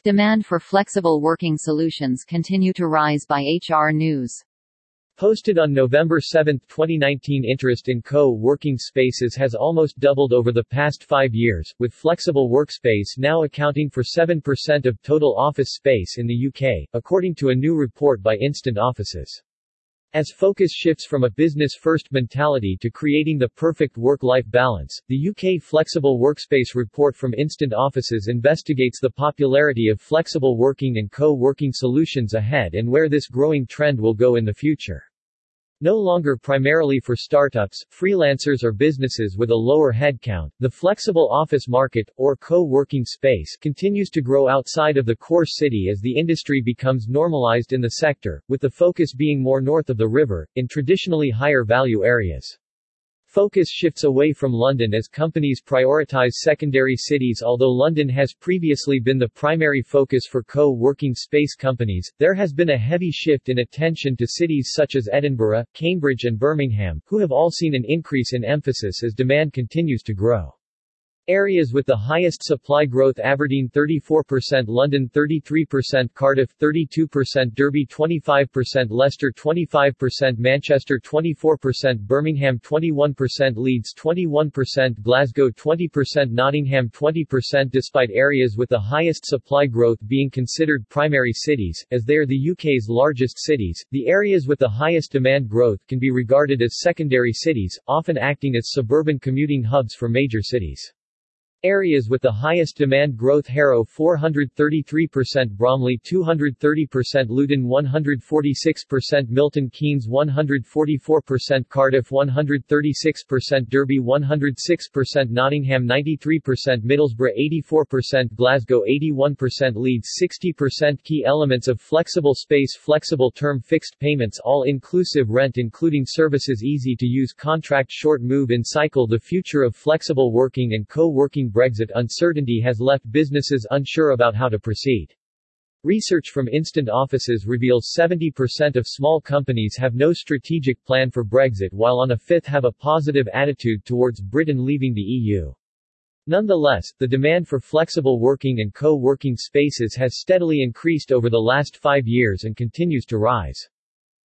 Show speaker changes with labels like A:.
A: Demand for flexible working solutions continue to rise by HR News.
B: Posted on November 7, 2019. Interest in co-working spaces has almost doubled over the past 5 years, with flexible workspace now accounting for 7% of total office space in the UK, according to a new report by Instant Offices. As focus shifts from a business-first mentality to creating the perfect work-life balance, the UK Flexible Workspace report from Instant Offices investigates the popularity of flexible working and co-working solutions ahead and where this growing trend will go in the future. No longer primarily for startups, freelancers or businesses with a lower headcount, the flexible office market, or co-working space, continues to grow outside of the core city as the industry becomes normalized in the sector, with the focus being more north of the river, in traditionally higher value areas. Focus shifts away from London as companies prioritize secondary cities. Although London has previously been the primary focus for co-working space companies, there has been a heavy shift in attention to cities such as Edinburgh, Cambridge and Birmingham, who have all seen an increase in emphasis as demand continues to grow. Areas with the highest supply growth: Aberdeen 34%, London 33%, Cardiff 32%, Derby 25%, Leicester 25%, Manchester 24%, Birmingham 21%, Leeds 21%, Glasgow 20%, Nottingham 20%. Despite areas with the highest supply growth being considered primary cities, as they are the UK's largest cities, the areas with the highest demand growth can be regarded as secondary cities, often acting as suburban commuting hubs for major cities. Areas with the highest demand growth: Harrow 433%, Bromley 230%, Luton 146%, Milton Keynes 144%, Cardiff 136%, Derby 106%, Nottingham 93%, Middlesbrough 84%, Glasgow 81%, Leeds 60%. Key elements of flexible space: flexible term, fixed payments, all-inclusive rent including services, easy-to-use contract, short move-in cycle. The future of flexible working and co-working. Brexit uncertainty has left businesses unsure about how to proceed. Research from Instant Offices reveals 70% of small companies have no strategic plan for Brexit, while on a fifth have a positive attitude towards Britain leaving the EU. Nonetheless, the demand for flexible working and co-working spaces has steadily increased over the last 5 years and continues to rise.